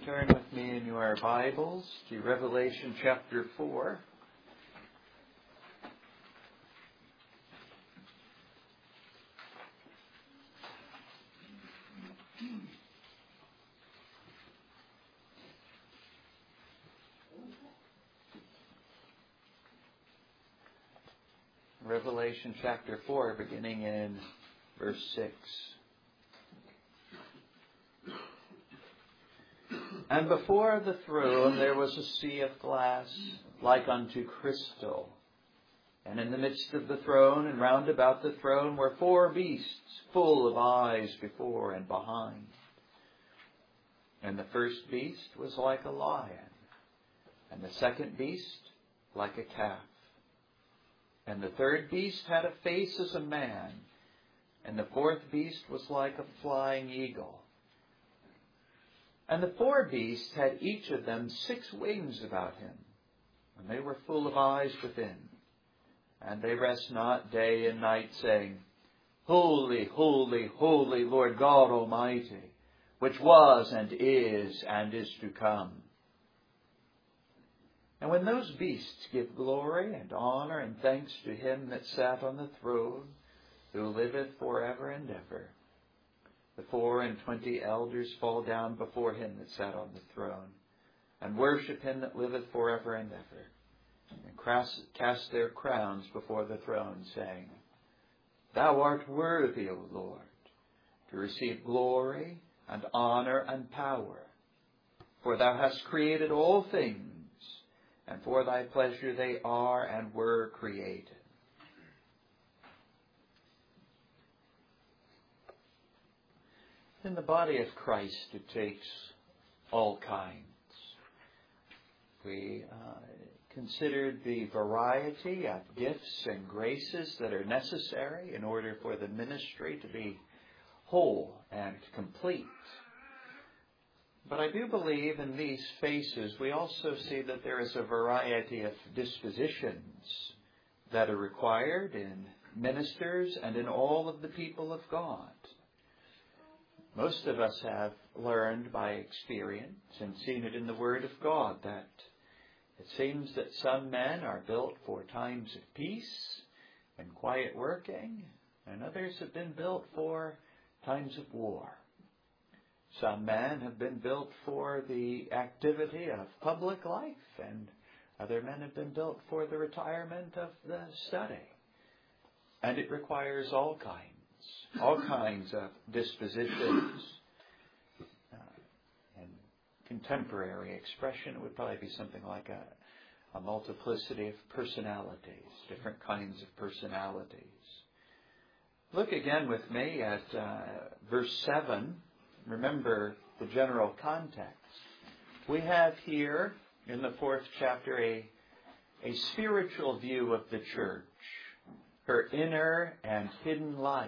Turn with me in your Bibles to Revelation chapter 4. Revelation chapter 4, beginning in verse 6. And before the throne there was a sea of glass, like unto crystal. And in the midst of the throne and round about the throne were four beasts, full of eyes before and behind. And the first beast was like a lion, and the second beast like a calf. And the third beast had a face as a man, and the fourth beast was like a flying eagle. And the four beasts had each of them 6 wings about him, and they were full of eyes within. And they rest not day and night, saying, Holy, holy, holy, Lord God Almighty, which was and is to come. And when those beasts give glory and honor and thanks to him that sat on the throne, who liveth forever and ever, the 24 elders fall down before him that sat on the throne, and worship him that liveth forever and ever, and cast their crowns before the throne, saying, Thou art worthy, O Lord, to receive glory and honor and power, for thou hast created all things, and for thy pleasure they are and were created. In the body of Christ, it takes all kinds. We considered the variety of gifts and graces that are necessary in order for the ministry to be whole and complete. But I do believe in these faces we also see that there is a variety of dispositions that are required in ministers and in all of the people of God. Most of us have learned by experience and seen it in the Word of God that it seems that some men are built for times of peace and quiet working, and others have been built for times of war. Some men have been built for the activity of public life, and other men have been built for the retirement of the study. And it requires all kinds of dispositions. In contemporary expression, it would probably be something like a multiplicity of personalities, different kinds of personalities. Look again with me at verse 7. Remember the general context. We have here in the 4th chapter a spiritual view of the church, her inner and hidden life.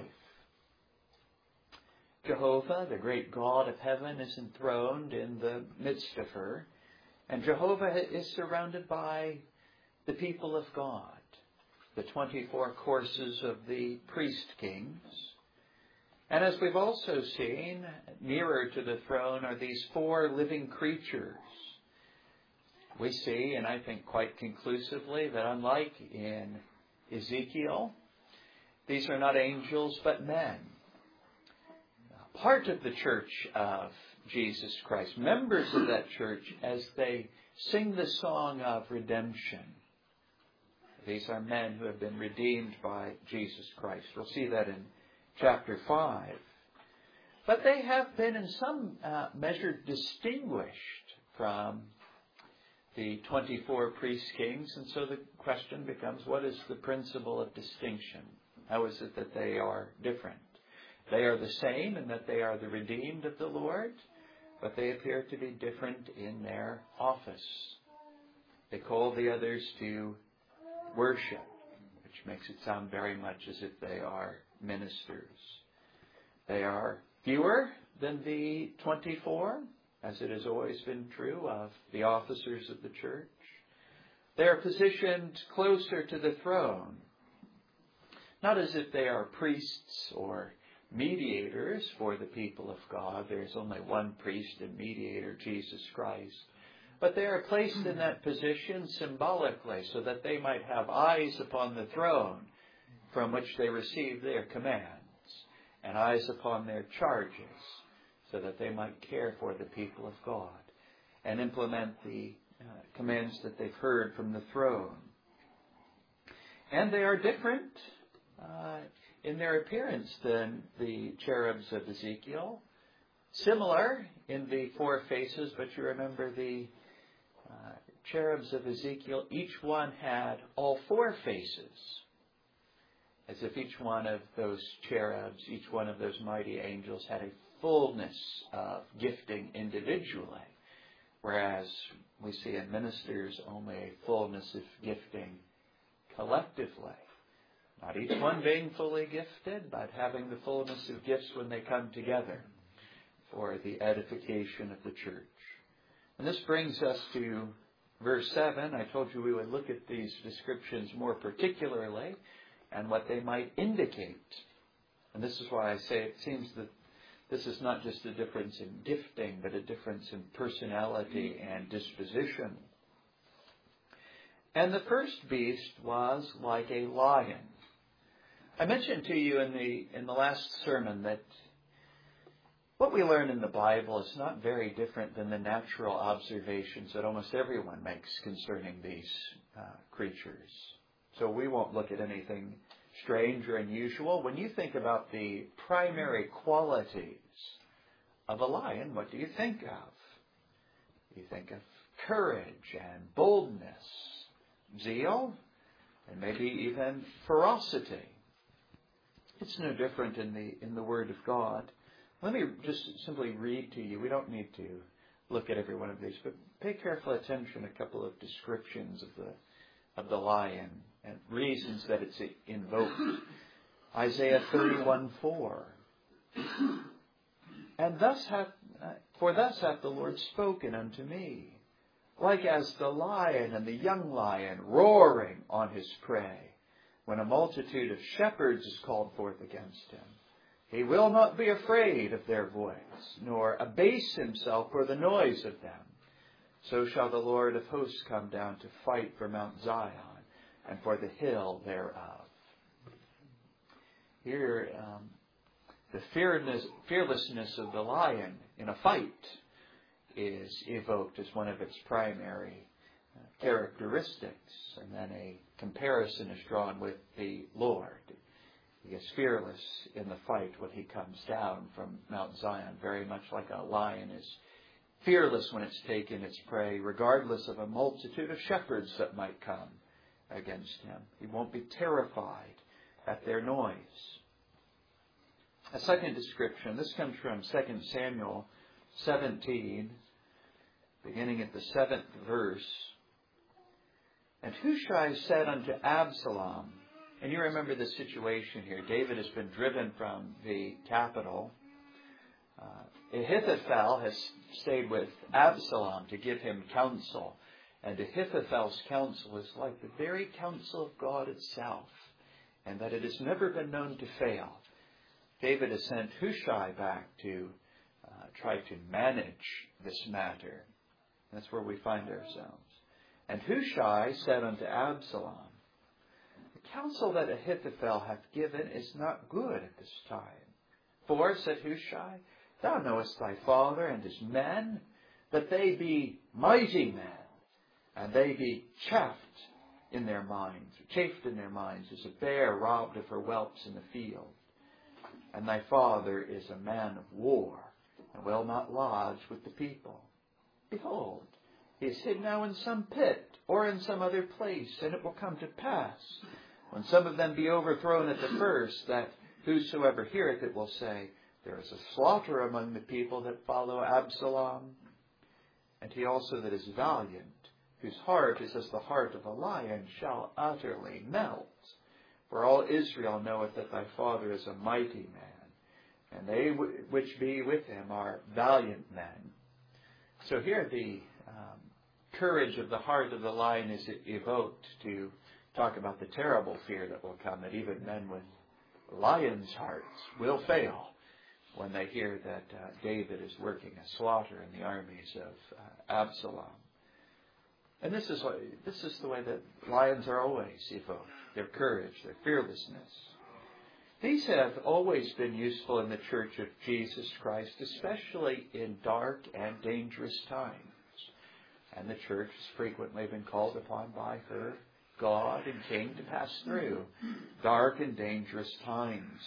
Jehovah, the great God of heaven, is enthroned in the midst of her, and Jehovah is surrounded by the people of God, the 24 courses of the priest kings. And as we've also seen, nearer to the throne are these 4 living creatures. We see, and I think quite conclusively, that unlike in Ezekiel, these are not angels but men. Part of the church of Jesus Christ, members of that church, as they sing the song of redemption. These are men who have been redeemed by Jesus Christ. We'll see that in chapter 5. But they have been in some measure distinguished from the 24 priest kings. And so the question becomes, what is the principle of distinction? How is it that they are different? They are the same in that they are the redeemed of the Lord, but they appear to be different in their office. They call the others to worship, which makes it sound very much as if they are ministers. They are fewer than the 24, as it has always been true of the officers of the church. They are positioned closer to the throne, not as if they are priests or mediators for the people of God. There's only one priest and mediator, Jesus Christ. But they are placed in that position symbolically so that they might have eyes upon the throne from which they receive their commands, and eyes upon their charges so that they might care for the people of God and implement the commands that they've heard from the throne. And they are different in their appearance than the cherubs of Ezekiel. Similar in the four faces, but you remember the cherubs of Ezekiel, each one had all four faces, as if each one of those cherubs, each one of those mighty angels had a fullness of gifting individually, whereas we see in ministers only a fullness of gifting collectively. Not each one being fully gifted, but having the fullness of gifts when they come together for the edification of the church. And this brings us to verse 7. I told you we would look at these descriptions more particularly and what they might indicate. And this is why I say it seems that this is not just a difference in gifting, but a difference in personality and disposition. And the first beast was like a lion. I mentioned to you in the last sermon that what we learn in the Bible is not very different than the natural observations that almost everyone makes concerning these creatures. So we won't look at anything strange or unusual. When you think about the primary qualities of a lion, what do you think of? You think of courage and boldness, zeal, and maybe even ferocity. It's no different in the Word of God. Let me just simply read to you. We don't need to look at every one of these, but pay careful attention to a couple of descriptions of the lion and reasons that it's invoked. Isaiah 31:4. And thus hath the Lord spoken unto me, like as the lion and the young lion roaring on his prey, when a multitude of shepherds is called forth against him. He will not be afraid of their voice, nor abase himself for the noise of them. So shall the Lord of hosts come down to fight for Mount Zion and for the hill thereof. Here, the fearlessness of the lion in a fight is evoked as one of its primary characteristics. And then a comparison is drawn with the Lord. He is fearless in the fight when he comes down from Mount Zion, very much like a lion is fearless when it's taken its prey, regardless of a multitude of shepherds that might come against him. He won't be terrified at their noise. A second description, this comes from 2 Samuel 17, beginning at the 7th verse. And Hushai said unto Absalom, and you remember the situation here. David has been driven from the capital. Ahithophel has stayed with Absalom to give him counsel. And Ahithophel's counsel is like the very counsel of God itself, and that it has never been known to fail. David has sent Hushai back to try to manage this matter. That's where we find ourselves. And Hushai said unto Absalom, the counsel that Ahithophel hath given is not good at this time. For, said Hushai, thou knowest thy father and his men, that they be mighty men, and they be chafed in their minds as a bear robbed of her whelps in the field. And thy father is a man of war, and will not lodge with the people. Behold, he is hid now in some pit, or in some other place, and it will come to pass, when some of them be overthrown at the first, that whosoever heareth it will say, there is a slaughter among the people that follow Absalom. And he also that is valiant, whose heart is as the heart of a lion, shall utterly melt. For all Israel knoweth that thy father is a mighty man, and they which be with him are valiant men. So here the courage of the heart of the lion is evoked to talk about the terrible fear that will come, that even men with lions' hearts will fail when they hear that David is working a slaughter in the armies of Absalom. And this is the way that lions are always evoked. Their courage, their fearlessness. These have always been useful in the Church of Jesus Christ, especially in dark and dangerous times. And the Church has frequently been called upon by her God and King to pass through dark and dangerous times.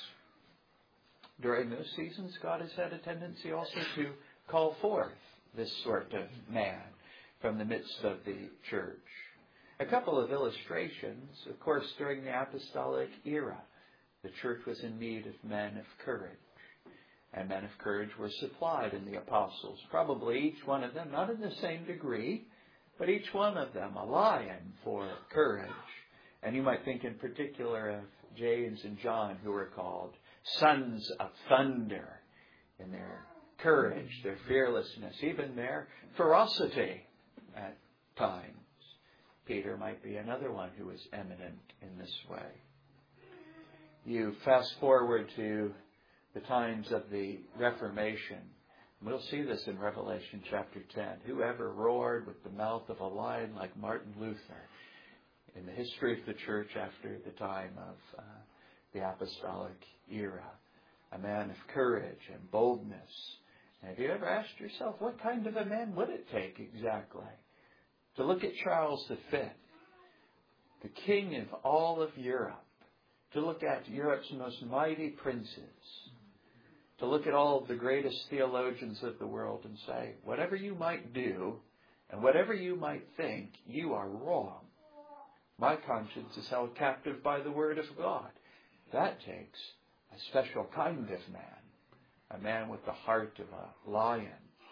During those seasons, God has had a tendency also to call forth this sort of man from the midst of the church. A couple of illustrations. Of course, during the apostolic era, the church was in need of men of courage. And men of courage were supplied in the apostles. Probably each one of them, not in the same degree, but each one of them a lion for courage. And you might think in particular of James and John, who were called sons of thunder in their courage, their fearlessness, even their ferocity at times. Peter might be another one who is eminent in this way. You fast forward to the times of the Reformation. We'll see this in Revelation chapter 10. Whoever roared with the mouth of a lion like Martin Luther in the history of the church after the time of the apostolic era. A man of courage and boldness. And have you ever asked yourself, what kind of a man would it take exactly? To look at Charles V, the king of all of Europe. To look at Europe's most mighty princes. To look at all of the greatest theologians of the world and say, whatever you might do and whatever you might think, you are wrong. My conscience is held captive by the word of God. That takes a special kind of man, a man with the heart of a lion.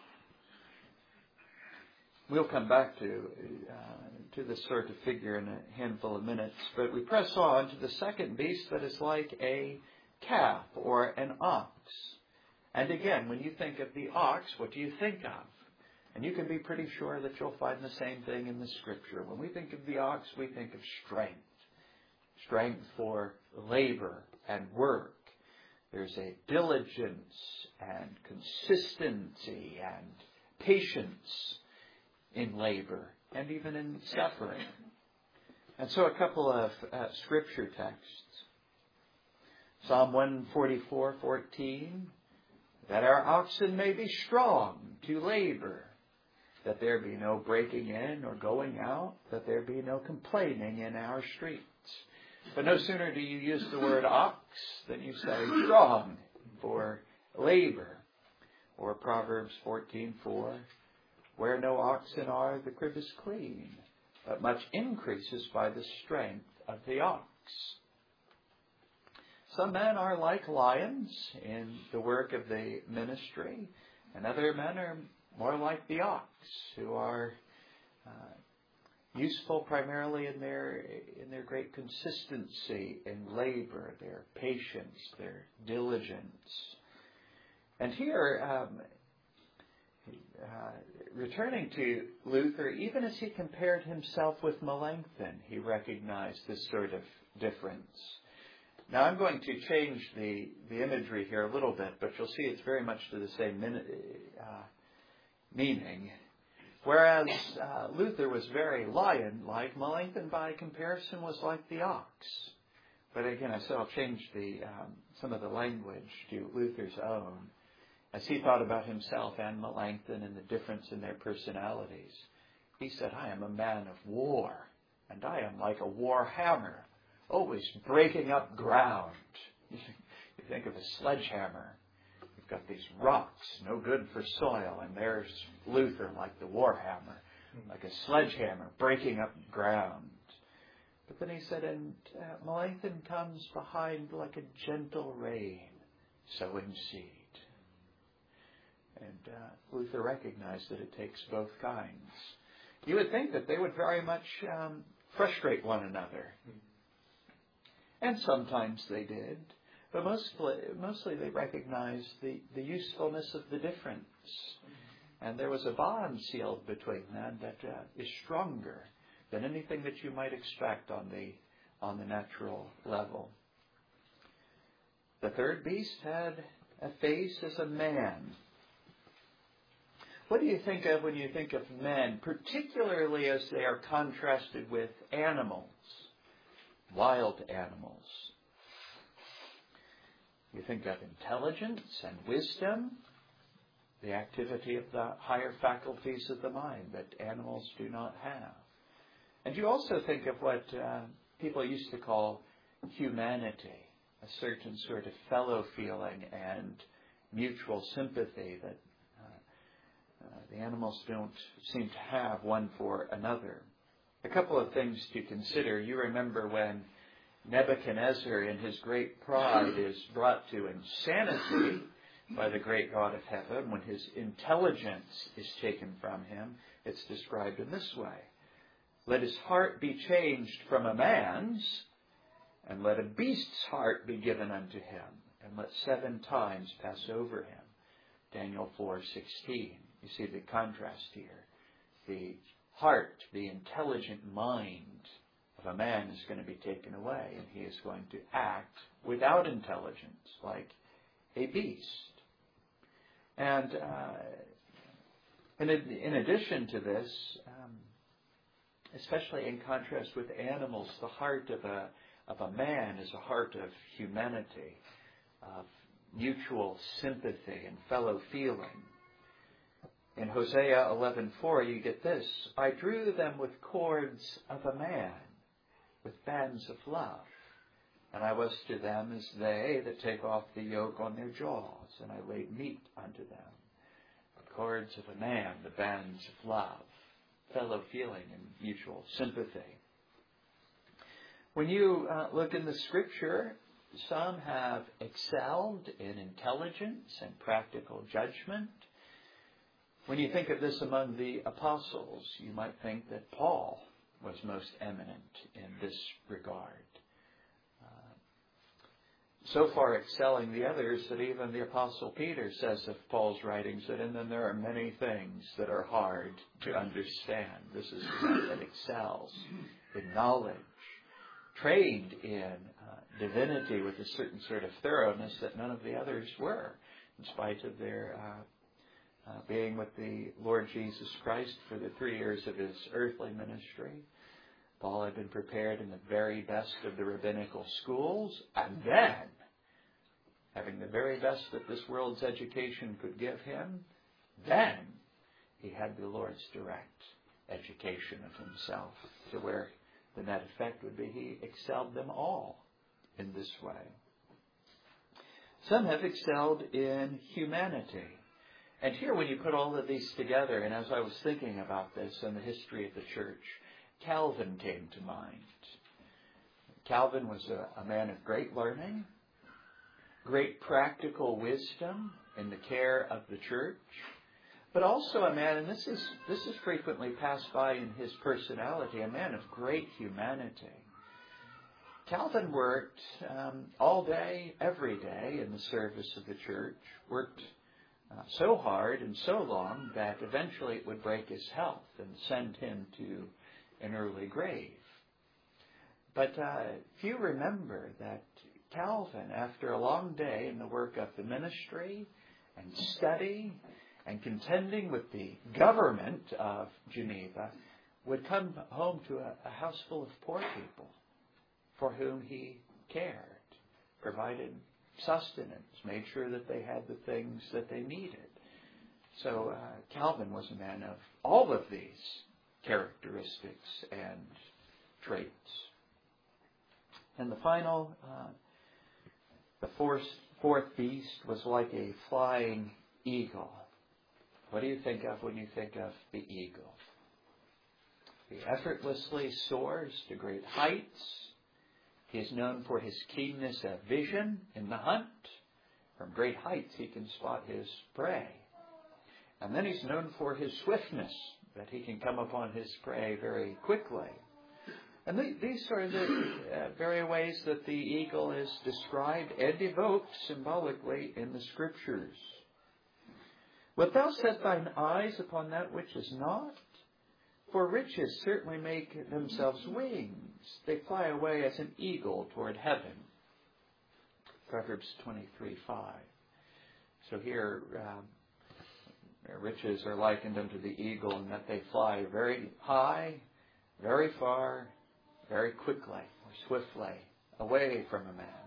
We'll come back to this sort of figure in a handful of minutes, but we press on to the second beast that is like a calf or an ox. And again, when you think of the ox, what do you think of? And you can be pretty sure that you'll find the same thing in the Scripture. When we think of the ox, we think of strength. Strength for labor and work. There's a diligence and consistency and patience in labor and even in suffering. And so a couple of Scripture texts. Psalm 144:14, that our oxen may be strong to labor, that there be no breaking in or going out, that there be no complaining in our streets. But no sooner do you use the word ox than you say strong for labor. Or Proverbs 14:4, where no oxen are, the crib is clean, but much increases by the strength of the ox. Some men are like lions in the work of the ministry, and other men are more like the ox, who are useful primarily in their great consistency in labor, their patience, their diligence. And here, returning to Luther, even as he compared himself with Melanchthon, he recognized this sort of difference. Now, I'm going to change the imagery here a little bit, but you'll see it's very much to the same meaning. Whereas Luther was very lion-like, Melanchthon, by comparison, was like the ox. But again, I said I'll change some of the language to Luther's own, as he thought about himself and Melanchthon and the difference in their personalities. He said, I am a man of war, and I am like a war hammer, always breaking up ground. You think of a sledgehammer. You've got these rocks, no good for soil, and there's Luther like the war hammer, like a sledgehammer, breaking up ground. But then he said, and Melanchthon comes behind like a gentle rain, sowing seed. And Luther recognized that it takes both kinds. You would think that they would very much frustrate one another. And sometimes they did. But mostly they recognized the usefulness of the difference. And there was a bond sealed between them that is stronger than anything that you might expect on the natural level. The third beast had a face as a man. What do you think of when you think of men, particularly as they are contrasted with animals, wild animals? You think of intelligence and wisdom, the activity of the higher faculties of the mind that animals do not have. And you also think of what people used to call humanity, a certain sort of fellow feeling and mutual sympathy that the animals don't seem to have one for another. A couple of things to consider. You remember when Nebuchadnezzar, in his great pride, is brought to insanity by the great God of heaven. When his intelligence is taken from him, it's described in this way. Let his heart be changed from a man's, and let a beast's heart be given unto him, and let 7 times pass over him. Daniel 4:16. You see the contrast here. The heart, the intelligent mind of a man is going to be taken away, and he is going to act without intelligence, like a beast. And in addition to this, especially in contrast with animals, the heart of a man is a heart of humanity, of mutual sympathy and fellow feeling. In Hosea 11:4, you get this: I drew them with cords of a man, with bands of love. And I was to them as they that take off the yoke on their jaws, and I laid meat unto them. The cords of a man, the bands of love, fellow feeling and mutual sympathy. When you look in the Scripture, some have excelled in intelligence and practical judgment. When you think of this among the apostles, you might think that Paul was most eminent in this regard. So far excelling the others that even the Apostle Peter says of Paul's writings that in them there are many things that are hard to understand. This is the one that excels in knowledge, trained in divinity with a certain sort of thoroughness that none of the others were, in spite of their being with the Lord Jesus Christ for the 3 years of his earthly ministry. Paul had been prepared in the very best of the rabbinical schools, and then, having the very best that this world's education could give him, then he had the Lord's direct education of himself, to where the net effect would be he excelled them all in this way. Some have excelled in humanity. And here, when you put all of these together, and as I was thinking about this and the history of the church, Calvin came to mind. Calvin was a man of great learning, great practical wisdom in the care of the church, but also a man, and this is frequently passed by in his personality, a man of great humanity. Calvin worked all day, every day in the service of the church, worked so hard and so long that eventually it would break his health and send him to an early grave. But few remember that Calvin, after a long day in the work of the ministry and study and contending with the government of Geneva, would come home to a house full of poor people for whom he cared, provided sustenance, made sure that they had the things that they needed. So Calvin was a man of all of these characteristics and traits. And the final, the fourth beast was like a flying eagle. What do you think of when you think of the eagle? He effortlessly soars to great heights. He is known for his keenness of vision in the hunt. From great heights he can spot his prey. And then he's known for his swiftness, that he can come upon his prey very quickly. And these are the very ways that the eagle is described and evoked symbolically in the Scriptures. Wilt thou set thine eyes upon that which is not? For riches certainly make themselves wings. They fly away as an eagle toward heaven. Proverbs 23:5. So here, riches are likened unto the eagle in that they fly very high, very far, very quickly or swiftly away from a man.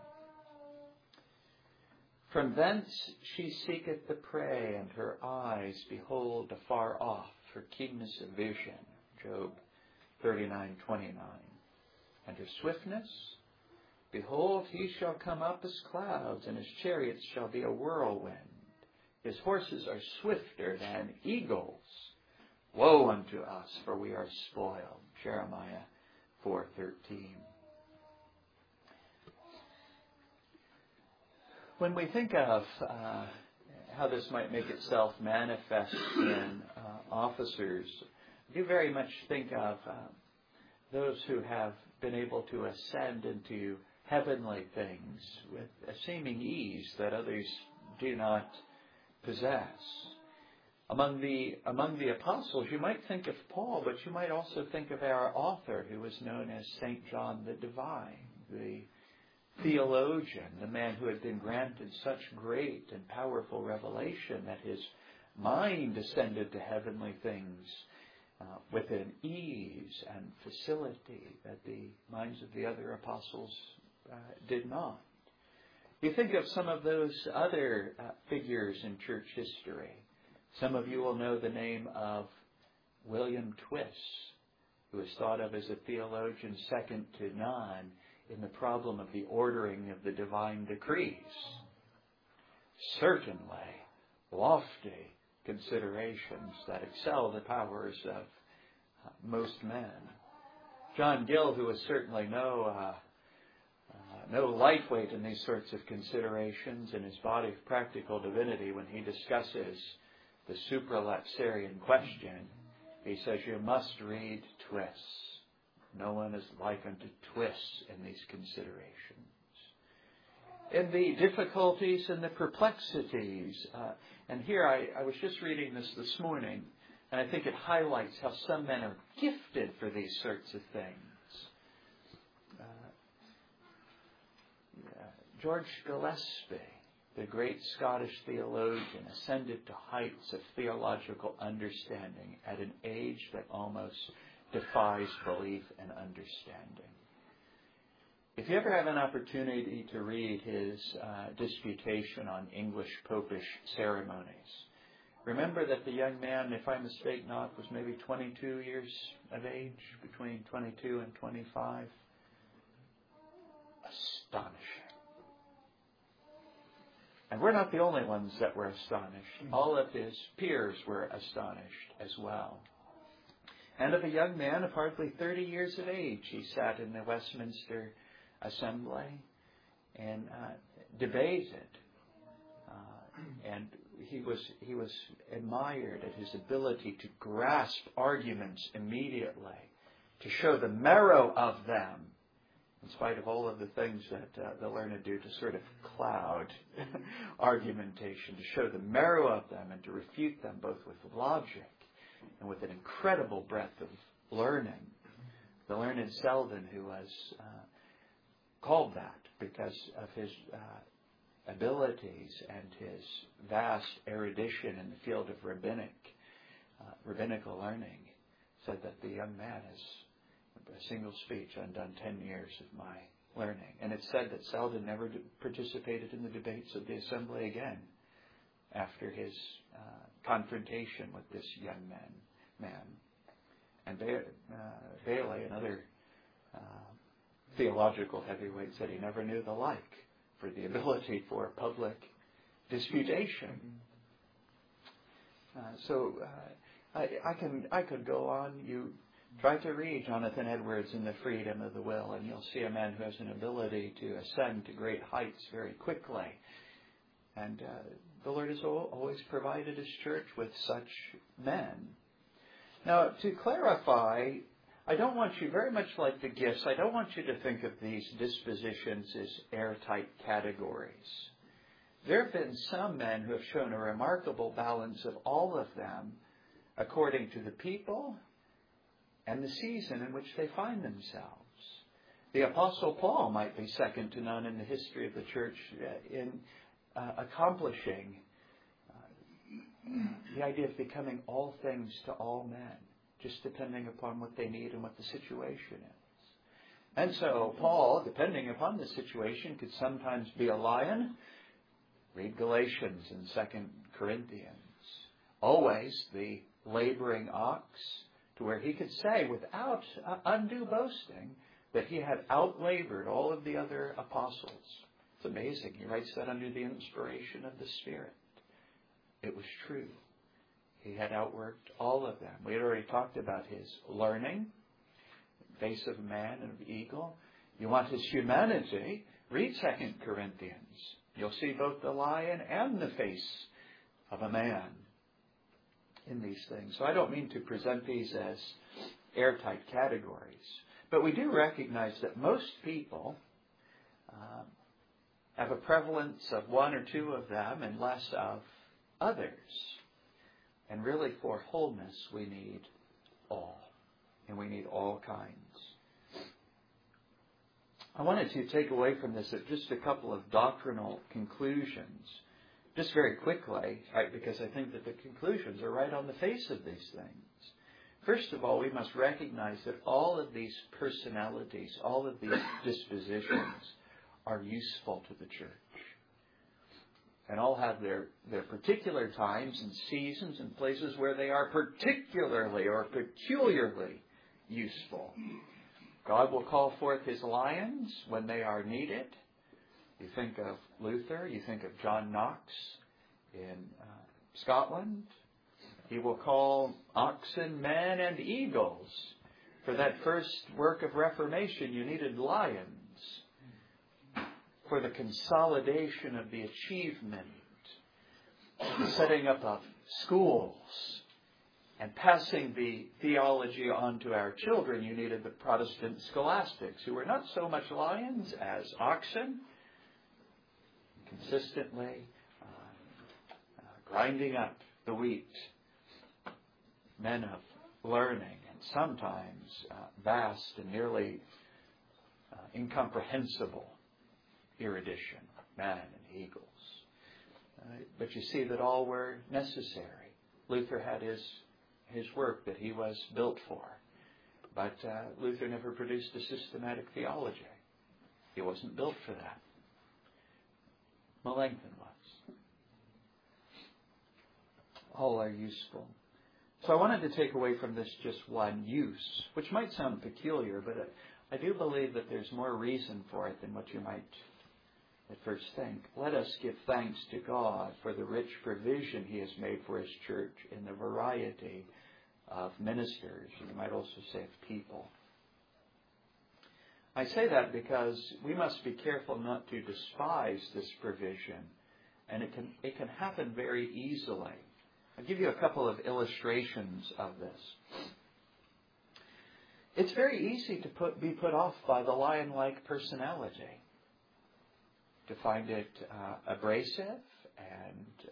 From thence she seeketh the prey, and her eyes behold afar off, her keenness of vision. Job 39:29. And her swiftness, behold, he shall come up as clouds, and his chariots shall be a whirlwind. His horses are swifter than eagles. Woe unto us, for we are spoiled. Jeremiah 4:13. When we think of how this might make itself manifest in officers, we very much think of those who have been able to ascend into heavenly things with a seeming ease that others do not possess. Among the apostles, you might think of Paul, but you might also think of our author, who was known as St. John the Divine, the theologian, the man who had been granted such great and powerful revelation that his mind ascended to heavenly things with an ease and facility that the minds of the other apostles did not. You think of some of those other figures in church history. Some of you will know the name of William Twiss, who is thought of as a theologian second to none in the problem of the ordering of the divine decrees. Certainly lofty considerations that excel the powers of most men. John Gill, who is certainly no lightweight in these sorts of considerations, in his Body of Practical Divinity, when he discusses the supralapsarian question, he says you must read Twiss. No one is like unto Twiss in these considerations. In the difficulties and the perplexities, and here I was just reading this morning, and I think it highlights how some men are gifted for these sorts of things. George Gillespie, the great Scottish theologian, ascended to heights of theological understanding at an age that almost defies belief and understanding. If you ever have an opportunity to read his disputation on English popish ceremonies, remember that the young man, if I mistake not, was maybe 22 years of age, between 22 and 25. Astonishing. And we're not the only ones that were astonished. All of his peers were astonished as well. And of a young man of hardly 30 years of age, he sat in the Westminster Assembly and debated. And he was admired at his ability to grasp arguments immediately, to show the marrow of them, in spite of all of the things that the learned do to sort of cloud argumentation, to show the marrow of them and to refute them both with logic and with an incredible breadth of learning. The learned Selden, who was called that because of his abilities and his vast erudition in the field of rabbinical learning, said that the young man is a single speech undone 10 years of my learning. And it's said that Selden never participated in the debates of the assembly again after his confrontation with this young man. And Bailey, another theological heavyweight, said he never knew the like for the ability for public disputation. I could go on. You try to read Jonathan Edwards in The Freedom of the Will, and you'll see a man who has an ability to ascend to great heights very quickly. And the Lord has always provided His church with such men. Now, to clarify, I don't want you, very much like the gifts, I don't want you to think of these dispositions as airtight categories. There have been some men who have shown a remarkable balance of all of them according to the people and the season in which they find themselves. The Apostle Paul might be second to none in the history of the church in accomplishing the idea of becoming all things to all men, just depending upon what they need and what the situation is. And so Paul, depending upon the situation, could sometimes be a lion. Read Galatians and 2 Corinthians. Always the laboring ox, to where he could say without undue boasting that he had outlabored all of the other apostles. It's amazing. He writes that under the inspiration of the Spirit. It was true. He had outworked all of them. We had already talked about his learning, face of man and of eagle. You want his humanity? Read 2 Corinthians. You'll see both the lion and the face of a man in these things. So I don't mean to present these as airtight categories. But we do recognize that most people have a prevalence of one or two of them and less of others. And really for wholeness we need all. And we need all kinds. I wanted to take away from this just a couple of doctrinal conclusions. Just very quickly, because I think that the conclusions are right on the face of these things. First of all, we must recognize that all of these personalities, all of these dispositions are useful to the church. And all have their particular times and seasons and places where they are particularly or peculiarly useful. God will call forth his lions when they are needed. You think of Luther, you think of John Knox in Scotland. He will call oxen, men, and eagles. For that first work of Reformation, you needed lions. For the consolidation of the achievement, the setting up of schools, and passing the theology on to our children, you needed the Protestant scholastics, who were not so much lions as oxen, consistently grinding up the wheat. Men of learning, and sometimes vast and nearly incomprehensible erudition, man and eagles. But you see that all were necessary. Luther had his work that he was built for. But Luther never produced a systematic theology. He wasn't built for that. Melanchthon was. All are useful. So I wanted to take away from this just one use, which might sound peculiar, but I do believe that there's more reason for it than what you might at first think. Let us give thanks to God for the rich provision he has made for his church in the variety of ministers, and you might also say of people. I say that because we must be careful not to despise this provision, and it can happen very easily. I'll give you a couple of illustrations of this. It's very easy to be put off by the lion-like personality, to find it abrasive and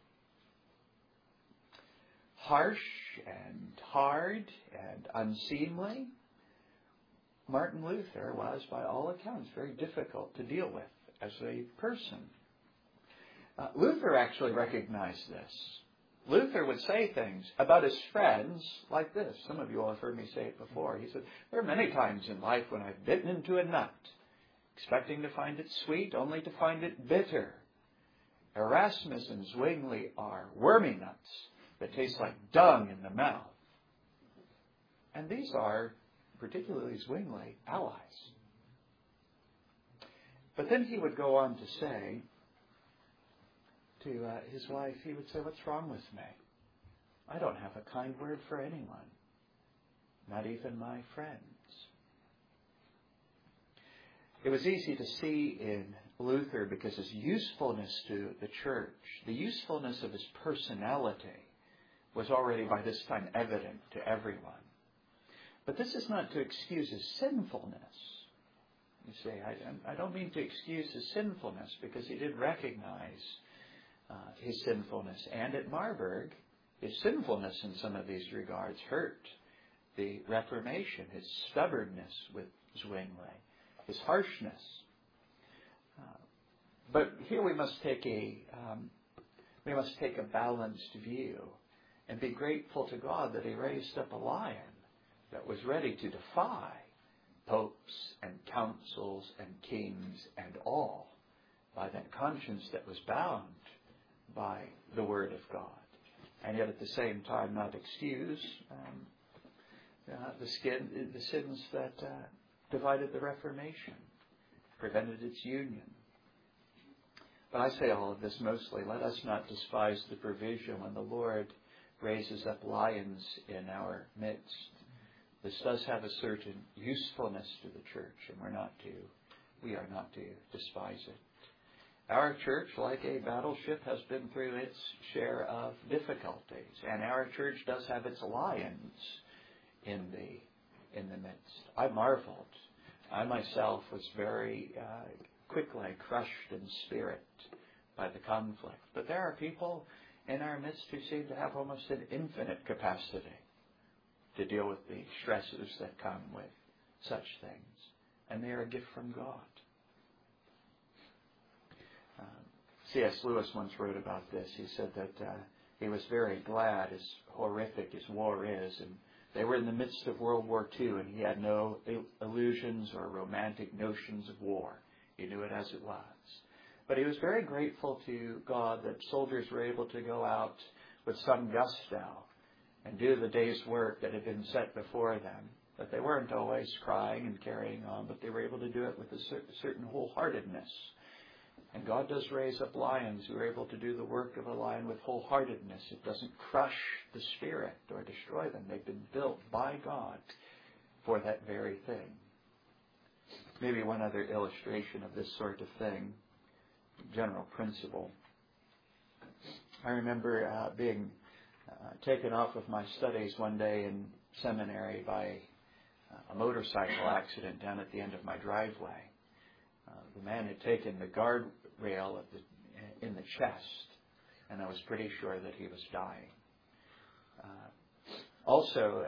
harsh and hard and unseemly. Martin Luther was, by all accounts, very difficult to deal with as a person. Luther actually recognized this. Luther would say things about his friends like this. Some of you all have heard me say it before. He said, there are many times in life when I've bitten into a nut, expecting to find it sweet, only to find it bitter. Erasmus and Zwingli are wormy nuts that taste like dung in the mouth. And these are, particularly Zwingli, allies. But then he would go on to say to his wife, he would say, what's wrong with me? I don't have a kind word for anyone, not even my friends. It was easy to see in Luther because his usefulness to the church, the usefulness of his personality, was already by this time evident to everyone. But this is not to excuse his sinfulness. You say, I don't mean to excuse his sinfulness, because he did recognize his sinfulness. And at Marburg, his sinfulness in some of these regards hurt the Reformation, his stubbornness with Zwingli. his harshness. But here we must take a balanced view and be grateful to God that he raised up a lion that was ready to defy popes and councils and kings and all by that conscience that was bound by the Word of God. And yet at the same time not excuse the sins that divided the Reformation, prevented its union. But I say all of this mostly, let us not despise the provision when the Lord raises up lions in our midst. This does have a certain usefulness to the church, and we are not to despise it. Our church, like a battleship, has been through its share of difficulties, and our church does have its lions in the midst. I marveled. I myself was very quickly crushed in spirit by the conflict. But there are people in our midst who seem to have almost an infinite capacity to deal with the stresses that come with such things. And they are a gift from God. C.S. Lewis once wrote about this. He said that he was very glad, as horrific as war is, and they were in the midst of World War II, and he had no illusions or romantic notions of war. He knew it as it was. But he was very grateful to God that soldiers were able to go out with some gusto and do the day's work that had been set before them, that they weren't always crying and carrying on, but they were able to do it with a certain wholeheartedness. And God does raise up lions who are able to do the work of a lion with wholeheartedness. It doesn't crush the spirit or destroy them. They've been built by God for that very thing. Maybe one other illustration of this sort of thing, general principle. I remember being taken off of my studies one day in seminary by a motorcycle accident down at the end of my driveway. The man had taken the guardrail in the chest, and I was pretty sure that he was dying. Also,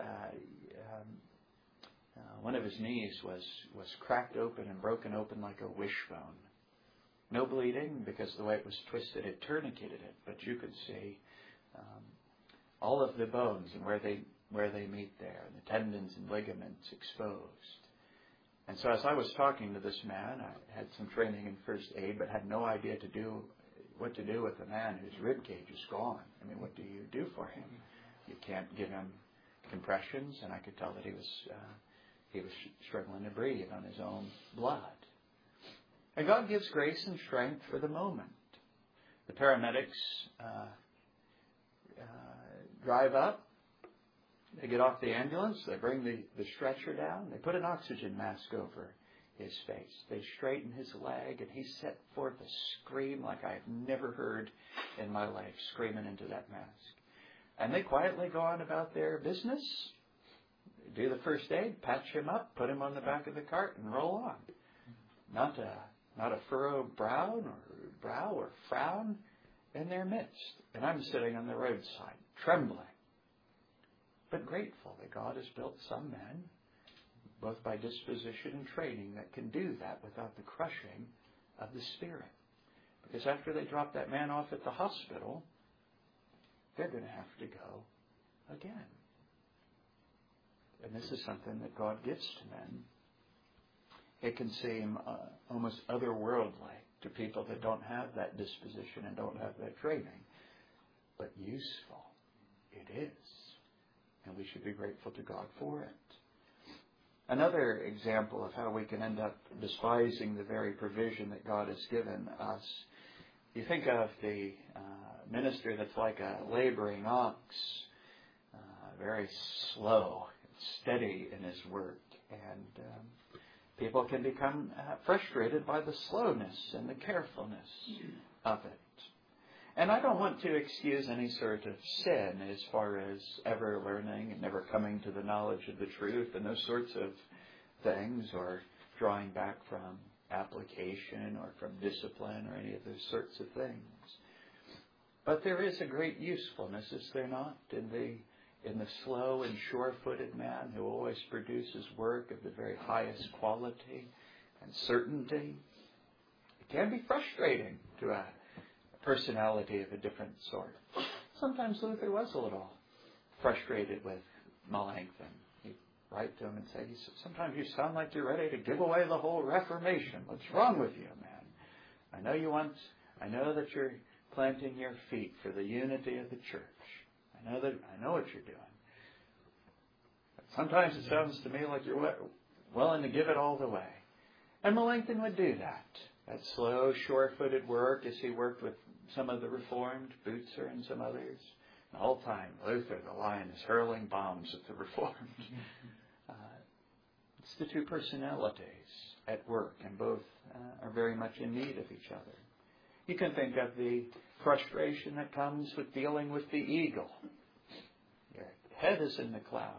one of his knees was cracked open and broken open like a wishbone. No bleeding because the way it was twisted, it tourniqueted it, but you could see all of the bones and where they meet there, and the tendons and ligaments exposed. And so as I was talking to this man, I had some training in first aid, but had no idea what to do with a man whose rib cage is gone. I mean, what do you do for him? You can't give him compressions, and I could tell that he was struggling to breathe on his own blood. And God gives grace and strength for the moment. The paramedics drive up. They get off the ambulance. They bring the stretcher down. They put an oxygen mask over his face. They straighten his leg, and he set forth a scream like I have never heard in my life, screaming into that mask. And they quietly go on about their business, do the first aid, patch him up, put him on the back of the cart, and roll on. Not a furrowed brow or frown in their midst. And I'm sitting on the roadside, trembling, but grateful that God has built some men, both by disposition and training, that can do that without the crushing of the spirit. Because after they drop that man off at the hospital, they're going to have to go again. And this is something that God gives to men. It can seem almost otherworldly to people that don't have that disposition and don't have that training. But useful it is. And we should be grateful to God for it. Another example of how we can end up despising the very provision that God has given us. You think of the minister that's like a laboring ox, very slow, steady in his work. And people can become frustrated by the slowness and the carefulness of it. And I don't want to excuse any sort of sin as far as ever learning and never coming to the knowledge of the truth and those sorts of things, or drawing back from application or from discipline or any of those sorts of things. But there is a great usefulness, is there not, in the slow and sure-footed man who always produces work of the very highest quality and certainty. It can be frustrating to a personality of a different sort. Sometimes Luther was a little frustrated with Melanchthon. He'd write to him and say, sometimes you sound like you're ready to give away the whole Reformation. What's wrong with you, man? I know that you're planting your feet for the unity of the church. I know what you're doing. But sometimes it sounds to me like you're willing to give it all the way. And Melanchthon would do that. That slow, sure-footed work as he worked with some of the Reformed, Butzer and some others. The whole time, Luther, the lion, is hurling bombs at the Reformed. It's the two personalities at work, and both are very much in need of each other. You can think of the frustration that comes with dealing with the eagle. Your head is in the clouds.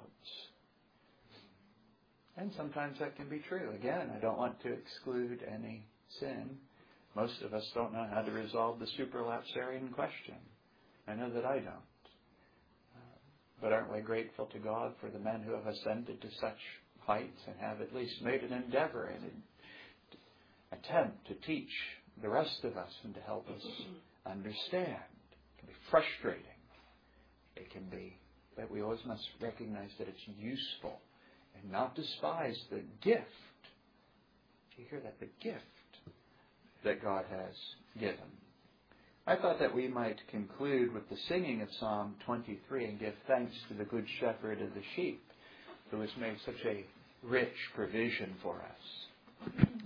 And sometimes that can be true. Again, I don't want to exclude any sin. Most of us don't know how to resolve the supralapsarian question. I know that I don't. But aren't we grateful to God for the men who have ascended to such heights and have at least made an endeavor and an attempt to teach the rest of us and to help us understand? It can be frustrating. It can be, but we always must recognize that it's useful and not despise the gift. Do you hear that? The gift that God has given. I thought that we might conclude with the singing of Psalm 23 and give thanks to the Good Shepherd of the sheep who has made such a rich provision for us.